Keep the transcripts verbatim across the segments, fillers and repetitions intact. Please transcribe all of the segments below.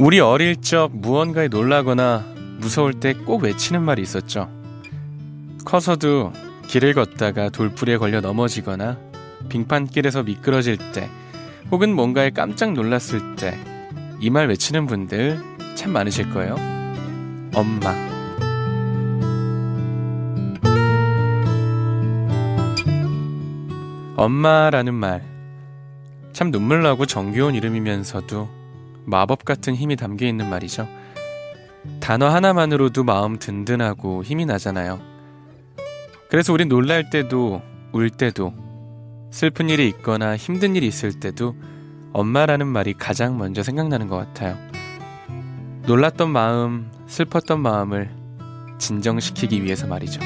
우리 어릴 적 무언가에 놀라거나 무서울 때 꼭 외치는 말이 있었죠. 커서도 길을 걷다가 돌부리에 걸려 넘어지거나 빙판길에서 미끄러질 때 혹은 뭔가에 깜짝 놀랐을 때 이 말 외치는 분들 참 많으실 거예요. 엄마. 엄마라는 말, 참 눈물 나고 정겨운 이름이면서도 마법 같은 힘이 담겨 있는 말이죠. 단어 하나만으로도 마음 든든하고 힘이 나잖아요. 그래서 우린 놀랄 때도 울 때도 슬픈 일이 있거나 힘든 일이 있을 때도 엄마라는 말이 가장 먼저 생각나는 것 같아요. 놀랐던 마음, 슬펐던 마음을 진정시키기 위해서 말이죠.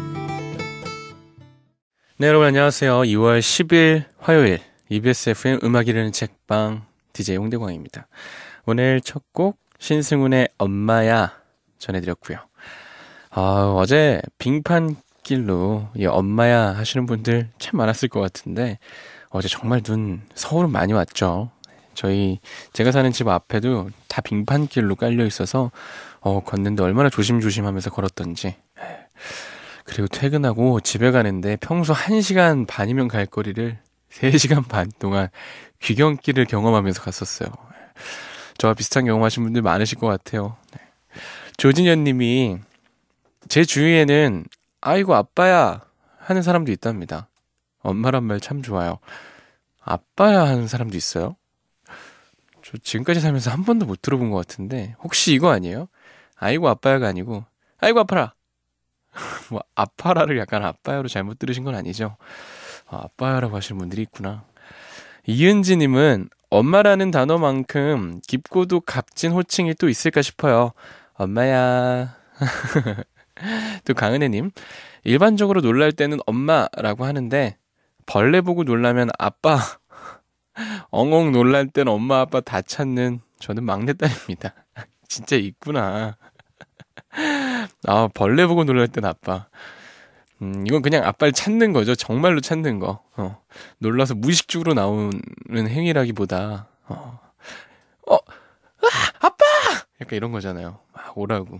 네, 여러분 안녕하세요. 이월 십일 화요일 이비에스 에프엠 음악 이르는 책방 디제이 홍대광입니다. 오늘 첫 곡 신승훈의 엄마야 전해드렸고요. 아, 어제 빙판길로 이 엄마야 하시는 분들 참 많았을 것 같은데 어제 정말 눈 서울은 많이 왔죠. 저희 제가 사는 집 앞에도 다 빙판길로 깔려 있어서 어, 걷는데 얼마나 조심조심하면서 걸었던지. 그리고 퇴근하고 집에 가는데 평소 한 시간 반이면 갈 거리를 세 시간 반 동안 귀경길을 경험하면서 갔었어요. 저와 비슷한 경험하신 분들 많으실 것 같아요. 조진현 님이 제 주위에는 아이고 아빠야 하는 사람도 있답니다. 엄마란 말 참 좋아요. 아빠야 하는 사람도 있어요? 저 지금까지 살면서 한 번도 못 들어본 것 같은데 혹시 이거 아니에요? 아이고 아빠야가 아니고 아이고 아파라. 뭐 아파라를 약간 아빠야로 잘못 들으신 건 아니죠? 아, 아빠야라고 하시는 분들이 있구나. 이은지님은 엄마라는 단어만큼 깊고도 값진 호칭이 또 있을까 싶어요. 엄마야. 또 강은혜님, 일반적으로 놀랄 때는 엄마라고 하는데 벌레 보고 놀라면 아빠, 엉엉 놀랄 때는 엄마 아빠 다 찾는 저는 막내딸입니다. 진짜 있구나. 아, 벌레 보고 놀랄 때는 아빠. 음, 이건 그냥 아빠를 찾는 거죠. 정말로 찾는 거. 어, 놀라서 무의식적으로 나오는 행위라기보다 어, 어, 아, 아빠! 약간 이런 거잖아요. 아, 오라고.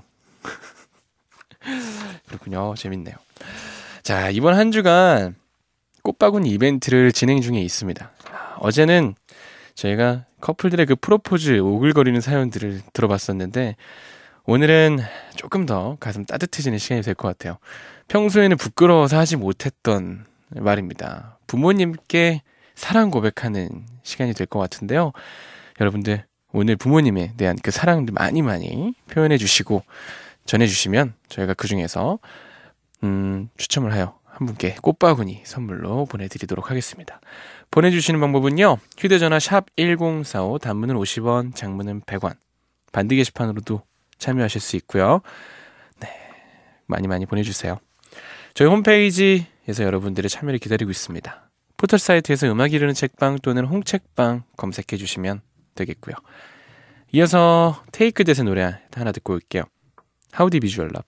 그렇군요. 재밌네요. 자, 이번 한 주간 꽃바구니 이벤트를 진행 중에 있습니다. 어제는 저희가 커플들의 그 프로포즈 오글거리는 사연들을 들어봤었는데 오늘은 조금 더 가슴 따뜻해지는 시간이 될 것 같아요. 평소에는 부끄러워서 하지 못했던 말입니다. 부모님께 사랑 고백하는 시간이 될 것 같은데요. 여러분들 오늘 부모님에 대한 그 사랑들 많이 많이 표현해 주시고 전해 주시면 저희가 그 중에서 음, 추첨을 하여 한 분께 꽃바구니 선물로 보내드리도록 하겠습니다. 보내주시는 방법은요. 휴대전화 샵 일공사오, 단문은 오십 원, 장문은 백 원, 반디 게시판으로도 참여하실 수 있고요. 네, 많이 많이 보내주세요. 저희 홈페이지에서 여러분들의 참여를 기다리고 있습니다. 포털 사이트에서 음악 이르는 책방 또는 홍책방 검색해 주시면 되겠고요. 이어서 테이크 댓의 노래 하나 듣고 올게요. How Deep Is Your Love.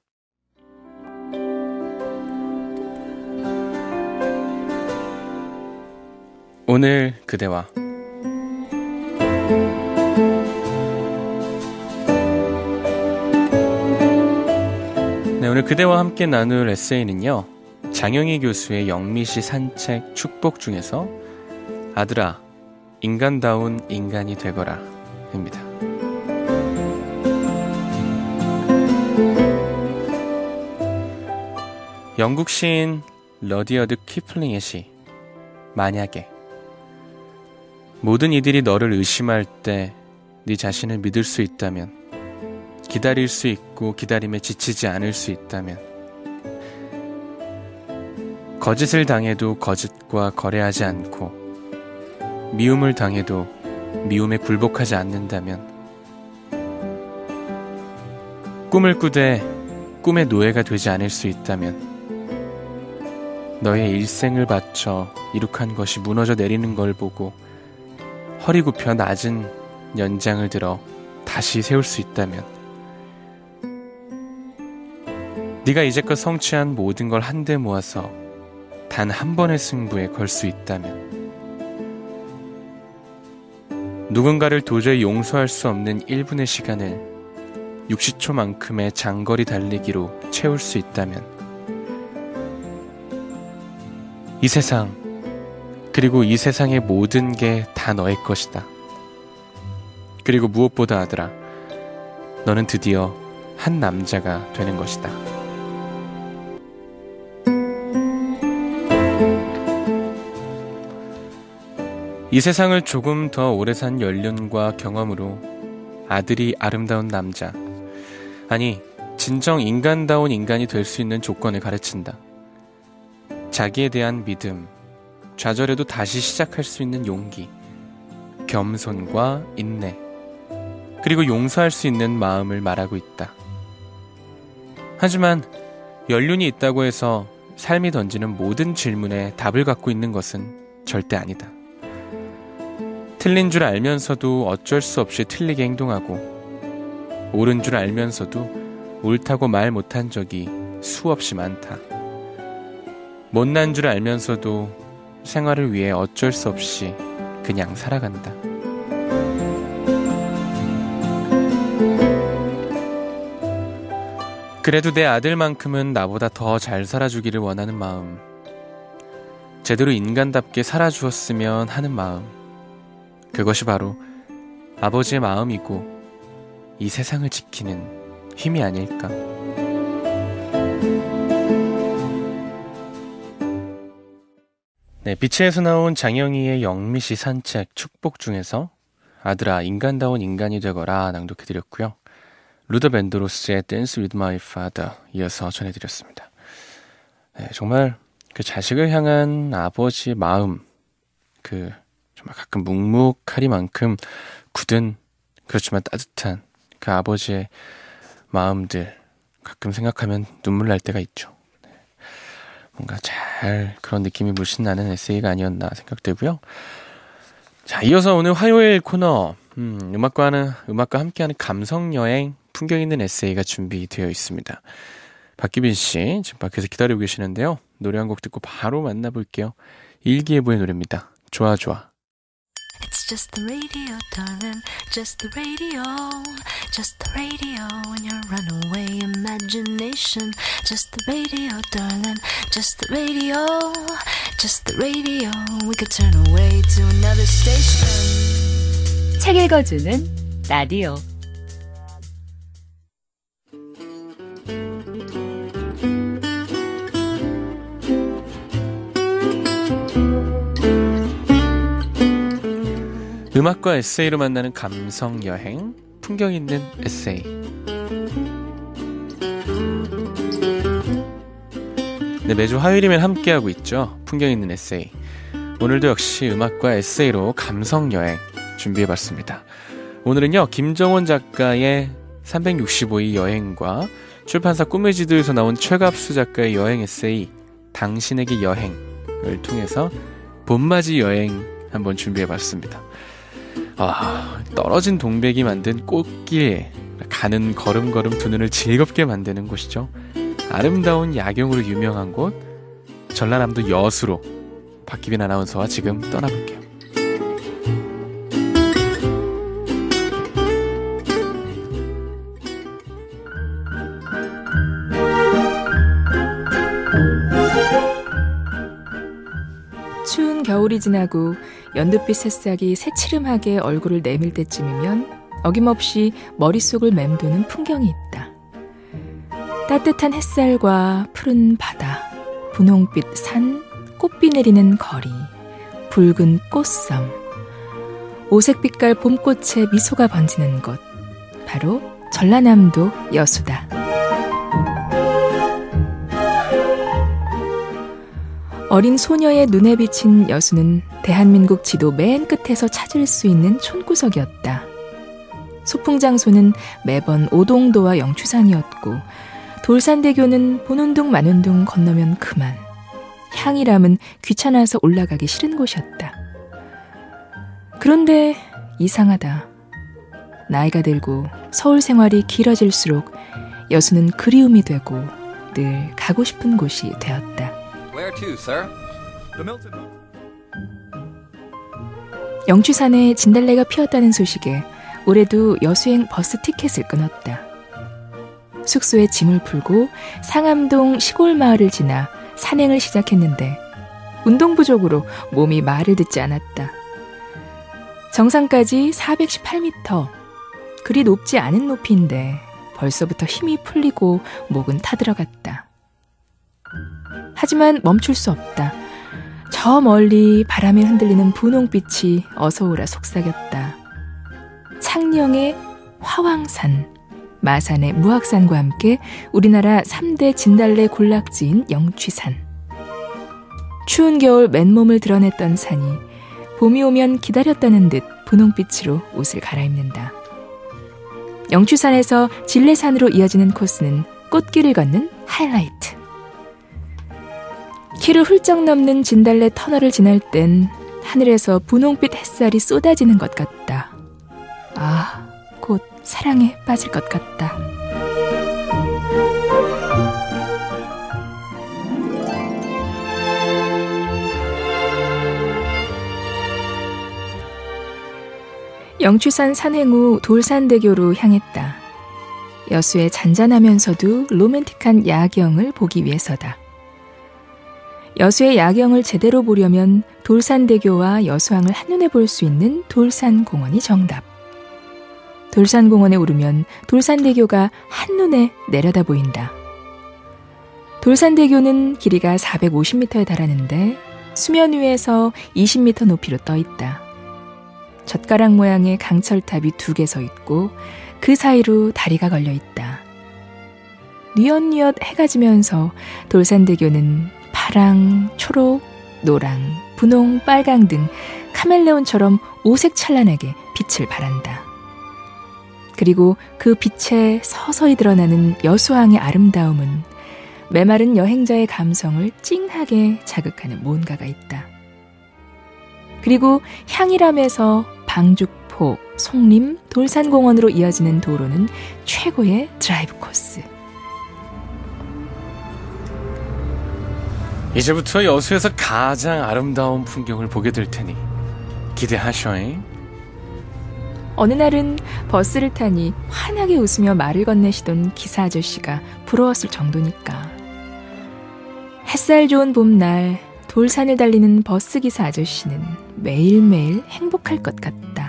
오늘 그대와 네, 오늘 그대와 함께 나눌 에세이는요, 장영희 교수의 영미시 산책 축복 중에서 아들아, 인간다운 인간이 되거라 입니다. 영국 시인 러디어드 키플링의 시 만약에 모든 이들이 너를 의심할 때 네 자신을 믿을 수 있다면, 기다릴 수 있고 기다림에 지치지 않을 수 있다면, 거짓을 당해도 거짓과 거래하지 않고 미움을 당해도 미움에 굴복하지 않는다면, 꿈을 꾸되 꿈의 노예가 되지 않을 수 있다면, 너의 일생을 바쳐 이룩한 것이 무너져 내리는 걸 보고 허리 굽혀 낮은 연장을 들어 다시 세울 수 있다면, 네가 이제껏 성취한 모든 걸 한데 모아서 단 한 번의 승부에 걸 수 있다면, 누군가를 도저히 용서할 수 없는 일 분의 시간을 육십 초만큼의 장거리 달리기로 채울 수 있다면 이 세상, 그리고 이 세상의 모든 게 다 너의 것이다. 그리고 무엇보다 아들아, 너는 드디어 한 남자가 되는 것이다. 이 세상을 조금 더 오래 산 연륜과 경험으로 아들이 아름다운 남자, 아니 진정 인간다운 인간이 될 수 있는 조건을 가르친다. 자기에 대한 믿음, 좌절해도 다시 시작할 수 있는 용기, 겸손과 인내, 그리고 용서할 수 있는 마음을 말하고 있다. 하지만 연륜이 있다고 해서 삶이 던지는 모든 질문에 답을 갖고 있는 것은 절대 아니다. 틀린 줄 알면서도 어쩔 수 없이 틀리게 행동하고, 옳은 줄 알면서도 옳다고 말 못한 적이 수없이 많다. 못난 줄 알면서도 생활을 위해 어쩔 수 없이 그냥 살아간다. 그래도 내 아들만큼은 나보다 더 잘 살아주기를 원하는 마음, 제대로 인간답게 살아주었으면 하는 마음, 그것이 바로 아버지의 마음이고 이 세상을 지키는 힘이 아닐까. 네, 비치에서 나온 장영희의 영미시 산책 축복 중에서 아들아 인간다운 인간이 되거라 낭독해드렸고요. 루더 벤드로스의 Dance with my father 이어서 전해드렸습니다. 네, 정말 그 자식을 향한 아버지의 마음, 그 정말 가끔 묵묵하리만큼 굳은, 그렇지만 따뜻한 그 아버지의 마음들 가끔 생각하면 눈물 날 때가 있죠. 네, 뭔가 잘 그런 느낌이 물씬 나는 에세이가 아니었나 생각되고요. 자, 이어서 오늘 화요일 코너, 음, 음악과는, 음악과 함께하는 감성여행, 풍경 있는 에세이가 준비되어 있습니다. 박기빈 씨 지금 밖에서 기다리고 계시는데요. 노래 한 곡 듣고 바로 만나볼게요. 일기예보의 노래입니다. 좋아 좋아. It's just the radio, darling, just the radio, just the radio and your runaway imagination. Just the radio, darling, just the radio, just the radio. We could turn away to another station. 책 읽어주는 라디오. 음악과 에세이로 만나는 감성여행, 풍경 있는 에세이. 네, 매주 화요일이면 함께하고 있죠. 풍경 있는 에세이. 오늘도 역시 음악과 에세이로 감성여행 준비해봤습니다. 오늘은요, 김정원 작가의 삼백육십오 일 여행과 출판사 꿈의 지도에서 나온 최갑수 작가의 여행 에세이 당신에게 여행을 통해서 봄맞이 여행 한번 준비해봤습니다. 아, 떨어진 동백이 만든 꽃길, 가는 걸음걸음 두 눈을 즐겁게 만드는 곳이죠. 아름다운 야경으로 유명한 곳, 전라남도 여수로 박기빈 아나운서와 지금 떠나볼게요. 추운 겨울이 지나고 연두빛 새싹이 새치름하게 얼굴을 내밀 때쯤이면 어김없이 머릿속을 맴도는 풍경이 있다. 따뜻한 햇살과 푸른 바다, 분홍빛 산, 꽃비 내리는 거리, 붉은 꽃섬, 오색빛깔 봄꽃에 미소가 번지는 곳, 바로 전라남도 여수다. 어린 소녀의 눈에 비친 여수는 대한민국 지도 맨 끝에서 찾을 수 있는 촌구석이었다. 소풍 장소는 매번 오동도와 영추산이었고, 돌산대교는 보는 둥 마는 둥 건너면 그만. 향이람은 귀찮아서 올라가기 싫은 곳이었다. 그런데 이상하다. 나이가 들고 서울 생활이 길어질수록 여수는 그리움이 되고 늘 가고 싶은 곳이 되었다. Where to, sir? The Milton. 영취산에 진달래가 피었다는 소식에 올해도 여수행 버스 티켓을 끊었다. 숙소에 짐을 풀고 상암동 시골 마을을 지나 산행을 시작했는데 운동 부족으로 몸이 말을 듣지 않았다. 정상까지 사백십팔 미터. 그리 높지 않은 높이인데 벌써부터 힘이 풀리고 목은 타들어갔다. 하지만 멈출 수 없다. 저 멀리 바람에 흔들리는 분홍빛이 어서오라 속삭였다. 창녕의 화왕산, 마산의 무악산과 함께 우리나라 삼 대 진달래 군락지인 영취산. 추운 겨울 맨몸을 드러냈던 산이 봄이 오면 기다렸다는 듯 분홍빛으로 옷을 갈아입는다. 영취산에서 진례산으로 이어지는 코스는 꽃길을 걷는 하이라이트. 키를 훌쩍 넘는 진달래 터널을 지날 땐 하늘에서 분홍빛 햇살이 쏟아지는 것 같다. 아, 곧 사랑에 빠질 것 같다. 영취산 산행 후 돌산대교로 향했다. 여수의 잔잔하면서도 로맨틱한 야경을 보기 위해서다. 여수의 야경을 제대로 보려면 돌산대교와 여수항을 한눈에 볼 수 있는 돌산공원이 정답. 돌산공원에 오르면 돌산대교가 한눈에 내려다 보인다. 돌산대교는 길이가 사백오십 미터에 달하는데 수면 위에서 이십 미터 높이로 떠 있다. 젓가락 모양의 강철탑이 두 개 서 있고 그 사이로 다리가 걸려 있다. 뉘엿뉘엿 해가 지면서 돌산대교는 파랑, 초록, 노랑, 분홍, 빨강 등 카멜레온처럼 오색찬란하게 빛을 발한다. 그리고 그 빛에 서서히 드러나는 여수항의 아름다움은 메마른 여행자의 감성을 찡하게 자극하는 뭔가가 있다. 그리고 향일암에서 방죽포, 송림, 돌산공원으로 이어지는 도로는 최고의 드라이브 코스. 이제부터 여수에서 가장 아름다운 풍경을 보게 될 테니 기대하셔잉. 어느 날은 버스를 타니 환하게 웃으며 말을 건네시던 기사 아저씨가 부러웠을 정도니까. 햇살 좋은 봄날 돌산을 달리는 버스기사 아저씨는 매일매일 행복할 것 같다.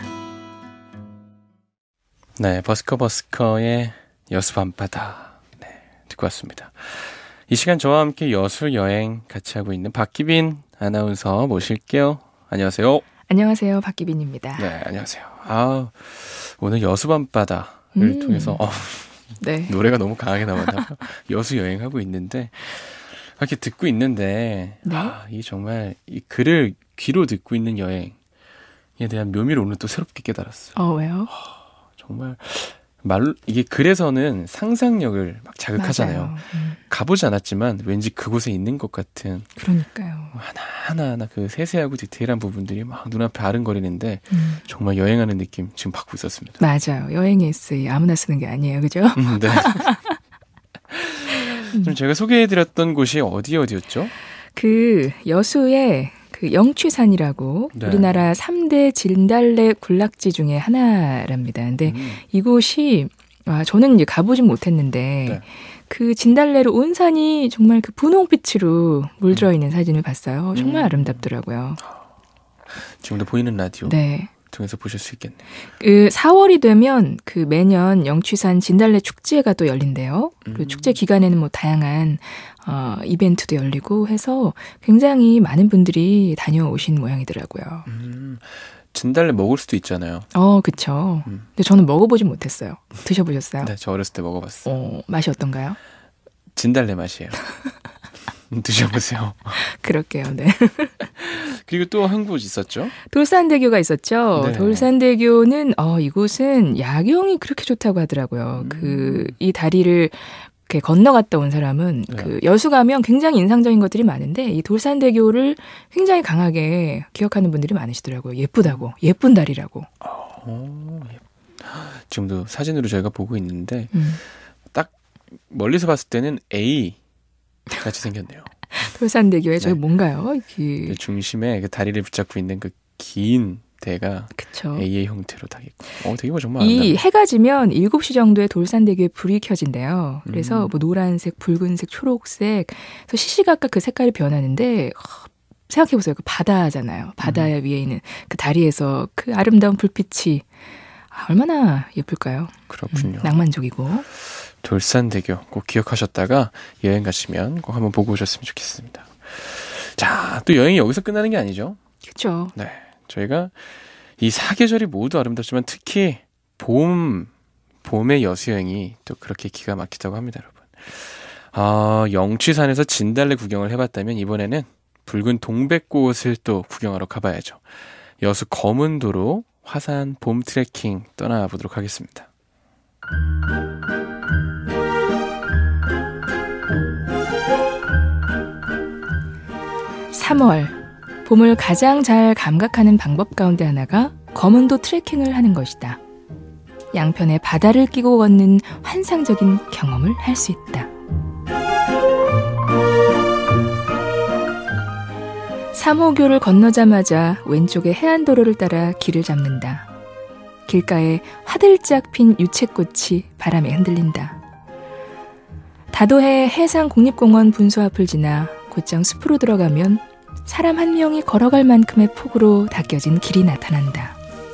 네, 버스커 버스커의 여수 밤바다. 네, 듣고 왔습니다. 이 시간 저와 함께 여수 여행 같이 하고 있는 박기빈 아나운서 모실게요. 안녕하세요. 안녕하세요. 박기빈입니다. 네, 안녕하세요. 아, 오늘 여수 밤바다를 음. 통해서 어, 네. 노래가 너무 강하게 나왔나 봐요. 여수 여행하고 있는데 이렇게 듣고 있는데 네. 아, 이 정말 이 글을 귀로 듣고 있는 여행에 대한 묘미를 오늘 또 새롭게 깨달았어요. 어, 왜요? 정말 말로 이게 글에서는 상상력을 막 자극하잖아요. 맞아요. 음. 가보지 않았지만 왠지 그곳에 있는 것 같은 그러니까요. 하나하나 그 세세하고 디테일한 부분들이 막 눈앞에 아른거리는데 음. 정말 여행하는 느낌 지금 받고 있었습니다. 맞아요. 여행 에세이 아무나 쓰는 게 아니에요. 그죠? 음, 네. 좀 제가 소개해드렸던 곳이 어디 어디였죠? 그 여수의 그 영취산이라고 네. 우리나라 삼 대 진달래 군락지 중에 하나랍니다. 근데 음. 이곳이 아, 저는 이제 가보진 못했는데 네. 그 진달래로 온 산이 정말 그 분홍빛으로 물들어 있는 사진을 봤어요. 정말 음. 아름답더라고요. 지금도 보이는 라디오 네. 통해서 보실 수 있겠네요. 그 사월이 되면 그 매년 영취산 진달래 축제가 또 열린대요. 그 음. 축제 기간에는 뭐 다양한 어, 이벤트도 열리고 해서 굉장히 많은 분들이 다녀오신 모양이더라고요. 음, 진달래 먹을 수도 있잖아요. 어, 그쵸. 음. 근데 저는 먹어보진 못했어요. 드셔보셨어요? 네, 저 어렸을 때 먹어봤어요. 어, 맛이 어떤가요? 진달래 맛이에요. 드셔보세요. 그럴게요, 네. 그리고 또 한 곳 있었죠? 돌산대교가 있었죠. 네. 돌산대교는, 어, 이곳은 야경이 그렇게 좋다고 하더라고요. 음. 그, 이 다리를 이렇게 건너갔다 온 사람은 네. 그 여수 가면 굉장히 인상적인 것들이 많은데 이 돌산대교를 굉장히 강하게 기억하는 분들이 많으시더라고요. 예쁘다고. 예쁜 다리라고. 오, 예. 지금도 사진으로 저희가 보고 있는데 음. 딱 멀리서 봤을 때는 A 같이 생겼네요. 돌산대교에 저기 네. 뭔가요? 그 그 중심에 그 다리를 붙잡고 있는 그 긴 대가 그쵸. A의 형태로 다 있고. 어, 되게 뭐 정말 이 아름답네요. 해가 지면 일곱 시 정도에 돌산대교에 불이 켜진대요. 그래서 음. 뭐 노란색, 붉은색, 초록색, 그래서 시시각각 그 색깔이 변하는데 어, 생각해보세요. 그 바다잖아요. 바다 음. 위에 있는 그 다리에서 그 아름다운 불빛이 아, 얼마나 예쁠까요? 그렇군요. 음, 낭만적이고. 돌산대교 꼭 기억하셨다가 여행 가시면 꼭 한번 보고 오셨으면 좋겠습니다. 자, 또 여행이 여기서 끝나는 게 아니죠. 그렇죠. 네, 저희가 이 사계절이 모두 아름답지만 특히 봄, 봄의 여수여행이 또 그렇게 기가 막히다고 합니다, 여러분. 아, 영취산에서 진달래 구경을 해봤다면 이번에는 붉은 동백꽃을 또 구경하러 가봐야죠. 여수 검은도로 화산 봄 트레킹 떠나보도록 하겠습니다. 삼월, 봄을 가장 잘 감각하는 방법 가운데 하나가 검은도 트레킹을 하는 것이다. 양편에 바다를 끼고 걷는 환상적인 경험을 할 수 있다. 삼호교를 건너자마자 왼쪽에 해안도로를 따라 길을 잡는다. 길가에 화들짝 핀 유채꽃이 바람에 흔들린다. 다도해 해상국립공원 분수 앞을 지나 곧장 숲으로 들어가면 사람 한 명이 걸어갈 만큼의 폭으로 닦여진 길이 나타난다.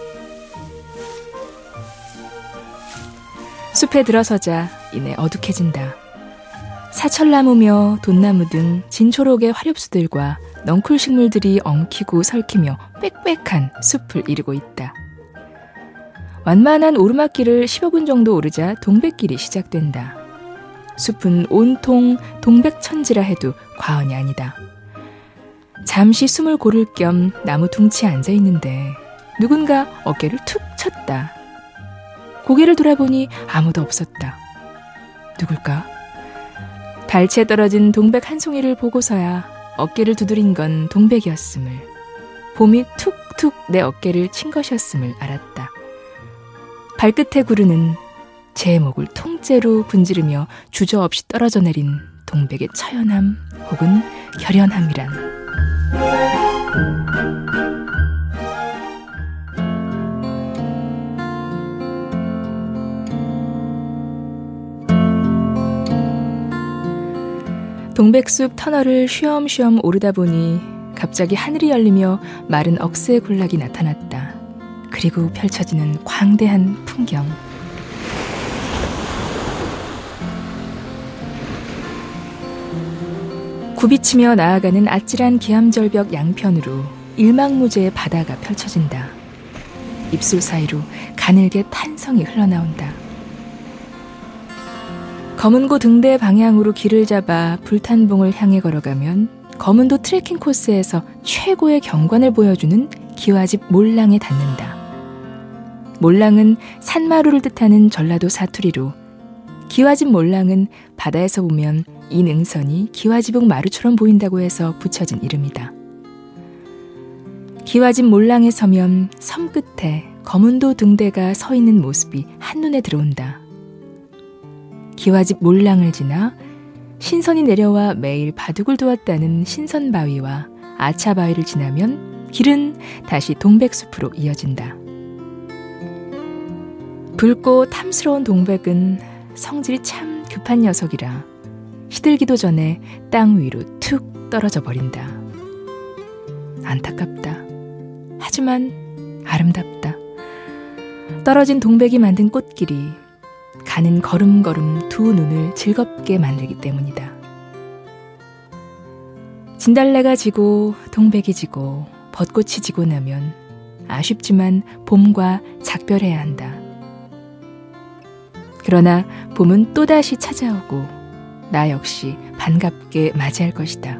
숲에 들어서자 이내 어둑해진다. 사철나무며 돈나무 등 진초록의 화렵수들과 넝쿨 식물들이 엉키고 설키며 빽빽한 숲을 이루고 있다. 완만한 오르막길을 십여 분 정도 오르자 동백길이 시작된다. 숲은 온통 동백천지라 해도 과언이 아니다. 잠시 숨을 고를 겸 나무 둥치에 앉아있는데 누군가 어깨를 툭 쳤다. 고개를 돌아보니 아무도 없었다. 누굴까? 발치에 떨어진 동백 한 송이를 보고서야 어깨를 두드린 건 동백이었음을, 봄이 툭툭 내 어깨를 친 것이었음을 알았다. 발끝에 구르는 제 목을 통째로 분지르며 주저없이 떨어져 내린 동백의 처연함 혹은 결연함이란. 동백숲 터널을 쉬엄쉬엄 오르다 보니 갑자기 하늘이 열리며 마른 억새의 군락이 나타났다. 그리고 펼쳐지는 광대한 풍경. 굽이치며 나아가는 아찔한 기암절벽 양편으로 일망무제의 바다가 펼쳐진다. 입술 사이로 가늘게 탄성이 흘러나온다. 검은고 등대 방향으로 길을 잡아 불탄봉을 향해 걸어가면 검은도 트레킹 코스에서 최고의 경관을 보여주는 기와집 몰랑에 닿는다. 몰랑은 산마루를 뜻하는 전라도 사투리로 기와집 몰랑은 바다에서 보면 이 능선이 기와지붕 마루처럼 보인다고 해서 붙여진 이름이다. 기와집 몰랑에 서면 섬 끝에 검은도 등대가 서 있는 모습이 한눈에 들어온다. 기와집 몰랑을 지나 신선이 내려와 매일 바둑을 두었다는 신선바위와 아차바위를 지나면 길은 다시 동백숲으로 이어진다. 붉고 탐스러운 동백은 성질이 참 급한 녀석이라 시들기도 전에 땅 위로 툭 떨어져 버린다. 안타깝다. 하지만 아름답다. 떨어진 동백이 만든 꽃길이 가는 걸음걸음 두 눈을 즐겁게 만들기 때문이다. 진달래가 지고 동백이 지고 벚꽃이 지고 나면 아쉽지만 봄과 작별해야 한다. 그러나 봄은 또다시 찾아오고 나 역시 반갑게 맞이할 것이다.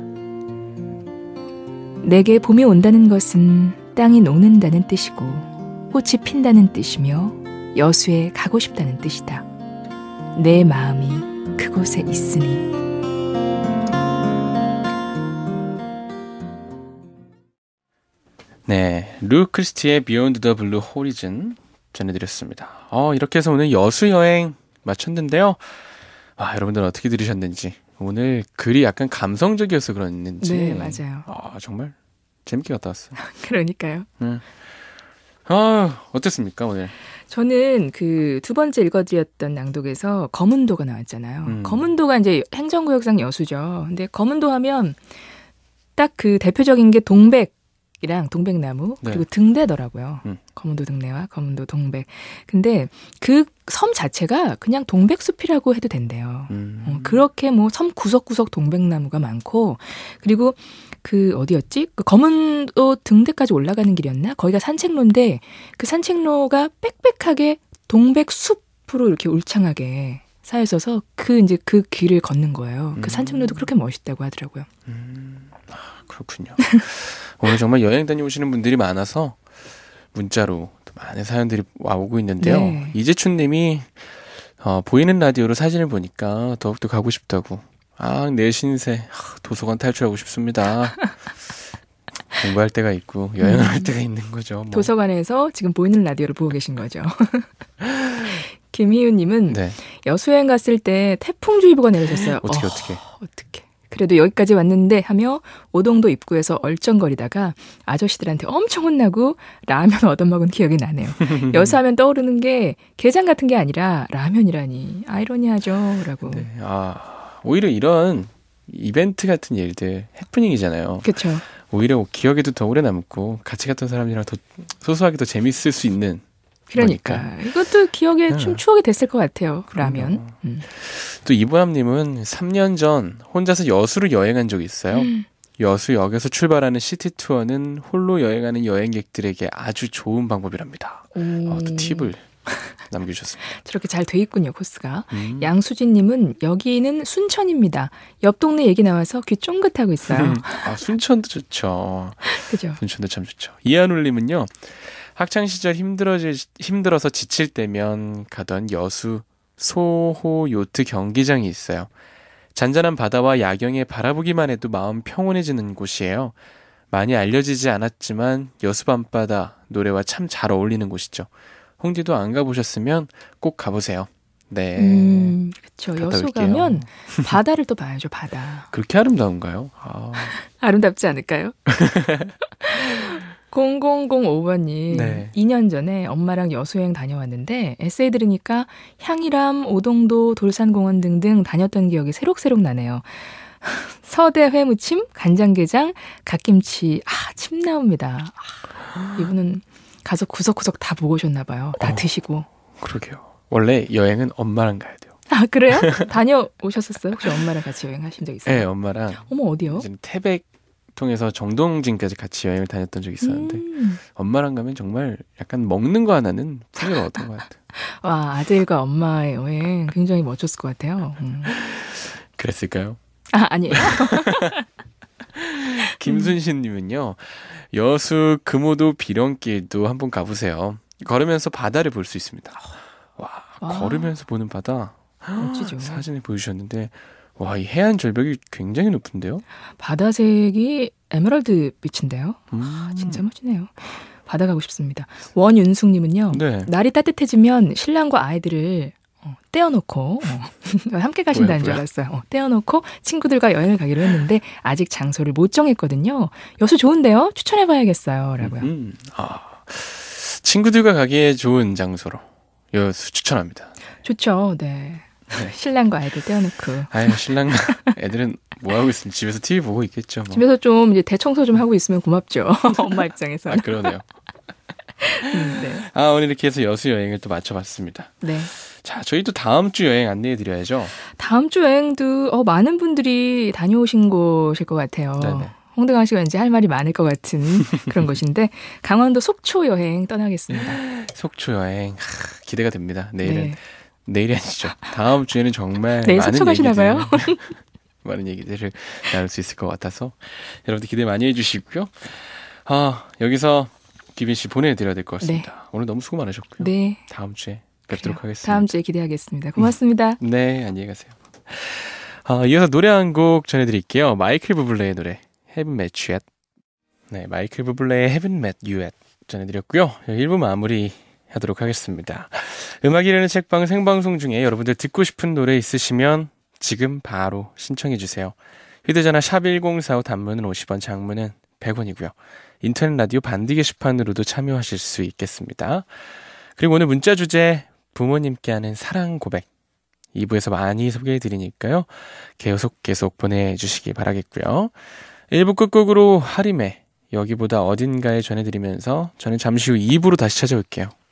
내게 봄이 온다는 것은 땅이 녹는다는 뜻이고 꽃이 핀다는 뜻이며 여수에 가고 싶다는 뜻이다. 내 마음이 그곳에 있으니. 네, 루 크리스티의 Beyond the Blue Horizon 전해드렸습니다. 어, 이렇게 해서 오늘 여수 여행 마쳤는데요. 아, 여러분들은 어떻게 들으셨는지, 오늘 글이 약간 감성적이어서 그랬는지. 네, 맞아요. 아, 정말 재밌게 갔다 왔어요. 그러니까요. 네. 아, 어땠습니까, 오늘? 저는 그 두 번째 읽어드렸던 낭독에서 검은도가 나왔잖아요. 음. 검은도가 이제 행정구역상 여수죠. 근데 검은도 하면 딱 그 대표적인 게 동백이랑 동백나무 네. 그리고 등대더라고요. 음. 검은도 등대와 검은도 동백. 근데 그 섬 자체가 그냥 동백숲이라고 해도 된대요. 음. 어, 그렇게 뭐 섬 구석구석 동백나무가 많고 그리고 그 어디였지? 그 검은도 등대까지 올라가는 길이었나? 거기가 산책로인데 그 산책로가 빽빽하게 동백숲으로 이렇게 울창하게 쌓여 있어서 그 이제 그 길을 걷는 거예요. 그 산책로도 그렇게 멋있다고 하더라고요. 음, 아, 그렇군요. 오늘 정말 여행 다녀오시는 분들이 많아서 문자로 또 많은 사연들이 와오고 있는데요. 네. 이재춘 님이 어, 보이는 라디오로 사진을 보니까 더욱더 가고 싶다고. 아, 내 신세. 하, 도서관 탈출하고 싶습니다. 공부할 때가 있고 여행을 음. 할 때가 있는 거죠. 뭐. 도서관에서 지금 보이는 라디오를 보고 계신 거죠. 김희윤님은 네. 여수여행 갔을 때 태풍주의보가 내려졌어요. 어떻게 어, 어떻게. 어떻게. 그래도 여기까지 왔는데 하며 오동도 입구에서 얼쩡거리다가 아저씨들한테 엄청 혼나고 라면 얻어먹은 기억이 나네요. 여수하면 떠오르는 게 게장 같은 게 아니라 라면이라니 아이러니하죠. 라고. 네. 아, 오히려 이런 이벤트 같은 일들 해프닝이잖아요. 그렇죠. 오히려 기억에도 더 오래 남고 같이 갔던 사람이랑 더 소소하게 더 재밌을 수 있는 그러니까 거니까. 이것도 기억에 네. 좀 추억이 됐을 것 같아요. 그럼요. 라면. 음. 또 이보암님은 삼 년 전 혼자서 여수를 여행한 적이 있어요. 음. 여수역에서 출발하는 시티 투어는 홀로 여행하는 여행객들에게 아주 좋은 방법이랍니다. 오. 어, 또 팁을 남겨주셨습니다. 저렇게 잘 돼 있군요, 코스가. 음. 양수진님은 여기는 순천입니다. 옆 동네 얘기 나와서 귀 쫑긋하고 있어요. 아, 순천도 좋죠. 그죠? 순천도 참 좋죠. 이한울님은요. 학창 시절 힘들어지, 힘들어서 지칠 때면 가던 여수 소호 요트 경기장이 있어요. 잔잔한 바다와 야경에 바라보기만 해도 마음 평온해지는 곳이에요. 많이 알려지지 않았지만 여수 밤바다 노래와 참 잘 어울리는 곳이죠. 홍디도 안 가보셨으면 꼭 가보세요. 네. 음, 그렇죠. 갔다 여수 올게요. 가면 바다를 또 봐야죠, 바다. 그렇게 아름다운가요? 아, 아름답지 않을까요? 공공공오 번님, 네. 이 년 전에 엄마랑 여수여행 다녀왔는데 에세이 들으니까 향이람, 오동도, 돌산공원 등등 다녔던 기억이 새록새록 나네요. 서대 회무침, 간장게장, 갓김치, 아, 침 나옵니다. 아, 이분은 가서 구석구석 다 보고 오셨나 봐요. 다 어. 드시고. 그러게요. 원래 여행은 엄마랑 가야 돼요. 아, 그래요? 다녀오셨었어요? 혹시 엄마랑 같이 여행하신 적 있어요? 네, 엄마랑 어머, 어디요? 이제 태백 통해서 정동진까지 같이 여행을 다녔던 적이 있었는데 음. 엄마랑 가면 정말 약간 먹는 거 하나는 풍요가 어떤 것 같아요. 와, 아들과 엄마의 여행 굉장히 멋졌을 것 같아요. 음. 그랬을까요? 아, 아니에요? 김순신님은요. 여수 금오도 비령길도 한번 가보세요. 걸으면서 바다를 볼 수 있습니다. 와, 와. 걸으면서 보는 바다. 멋지죠. 사진을 보여주셨는데 와, 이 해안 절벽이 굉장히 높은데요? 바다색이 에메랄드 빛인데요. 음. 진짜 멋지네요. 바다 가고 싶습니다. 원윤숙님은요. 네. 날이 따뜻해지면 신랑과 아이들을 어, 떼어놓고 어, 함께 가신다는 뭐야, 줄 뭐야. 알았어요. 어, 떼어놓고 친구들과 여행을 가기로 했는데 아직 장소를 못 정했거든요. 여수 좋은데요? 추천해봐야겠어요. 라고요. 음. 아, 친구들과 가기에 좋은 장소로 여수 추천합니다. 좋죠. 네. 네. 신랑과 아이들 떼어놓고. 아유, 신랑 애들은 뭐 하고 있으면 집에서 티비 보고 있겠죠. 뭐. 집에서 좀 이제 대청소 좀 하고 있으면 고맙죠. 엄마 입장에서. 아, 그러네요. 음, 네. 아, 오늘 이렇게 해서 여수 여행을 또 마쳐봤습니다. 네. 자, 저희 또 다음 주 여행 안내해드려야죠. 다음 주 여행도 어, 많은 분들이 다녀오신 곳일 것 같아요. 네네. 홍대광 씨가 왠지 할 말이 많을 것 같은 그런 곳인데 강원도 속초 여행 떠나겠습니다. 속초 여행 하, 기대가 됩니다. 내일은 네. 내일이 아니죠. 다음 주에는 정말 내일 많은 속초 가시나 얘기들, 봐요? 많은 얘기들을 나눌 수 있을 것 같아서 여러분들 기대 많이 해주시고요. 아, 여기서 기빈 씨 보내드려야 될 것 같습니다. 오늘 너무 수고 많으셨고요. 네. 다음 주에 뵙도록 그래요. 하겠습니다. 다음 주에 기대하겠습니다. 고맙습니다. 네, 안녕히 가세요. 아, 이어서 노래 한 곡 전해드릴게요. 마이클 부블레의 노래 Haven't Met You Yet. 네, 마이클 부블레의 Haven't Met You Yet 전해드렸고요. 일 부 마무리 하도록 하겠습니다. 음악이라는 책방 생방송 중에 여러분들 듣고 싶은 노래 있으시면 지금 바로 신청해 주세요. 휴대전화 샵 일공사오 단문은 오십 원, 장문은 백 원이고요. 인터넷 라디오 반디 게시판으로도 참여하실 수 있겠습니다. 그리고 오늘 문자 주제 부모님께 하는 사랑 고백 이 부에서 많이 소개해드리니까요. 계속 계속 보내주시기 바라겠고요. 일 부 끝곡으로 하림의 여기보다 어딘가에 전해드리면서 저는 잠시 후 이 부로 다시 찾아올게요.